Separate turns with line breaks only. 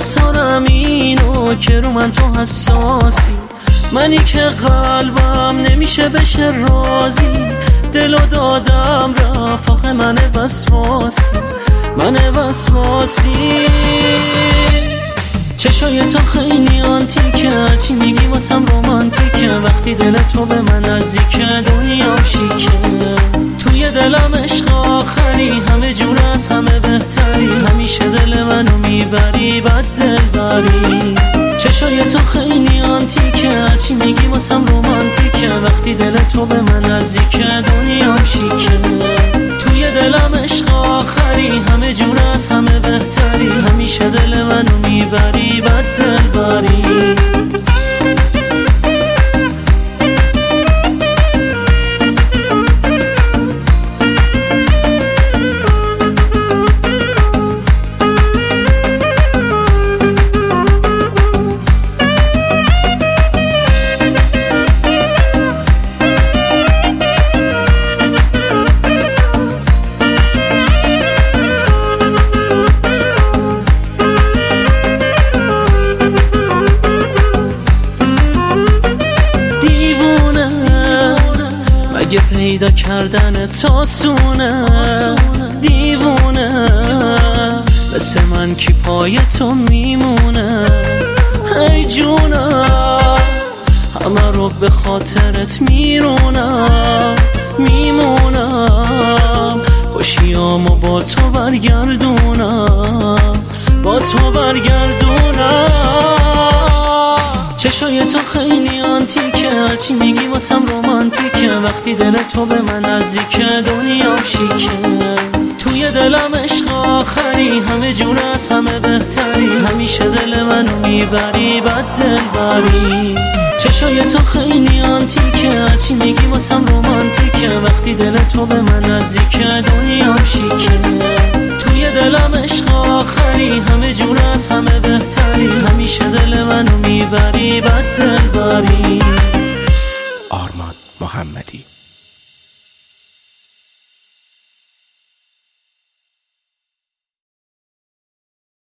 احسانم اینو که رو من تو حساسی، منی که قلبم نمیشه بشه راضی، دلو دادم رفت آخه من وسواسی. چشای تو خیلی آنتیکه، هرچی میگی واسم رومانتیکه، وقتی دل تو به من نزدیکه دنیام شیکه. توی دلم عشق آخری، همه جور از همه بهتری، همیشه دل منو میبری بد دل بری. چشای تو خیلی آنتیکه، هرچی میگی واسم رومانتیکه، وقتی دل تو به من نزدیکه دنیام شیکه. توی دلم عشق آخری، همه جور از همه بهتری، همیشه دل منو میبری بد دل بری. مگه پیدا کردن تاسونه، دیوونه مثل من کی پای تو میمونه. ای جونم همه رو به خاطرت میمونم، خوشیامو با تو برگردونم. چشای تو خیلی آنتیکه، هرچی میگی واسم رومانتیکه، وقتی دل تو به من نزدیکه دنیام شیکه. توی دلم عشق آخری، همه جور از همه بهتری، همیشه دل منو میبری بد دل بری. چشای تو خیلی آنتیکه، هرچی میگی واسم رومانتیکه، وقتی دل تو به من نزدیکه دنیام شیکه. توی دلم عشق آخری، همه جور از همه بهتری، همیشه دل منو میبری بد دل بری.
آرمان محمدی.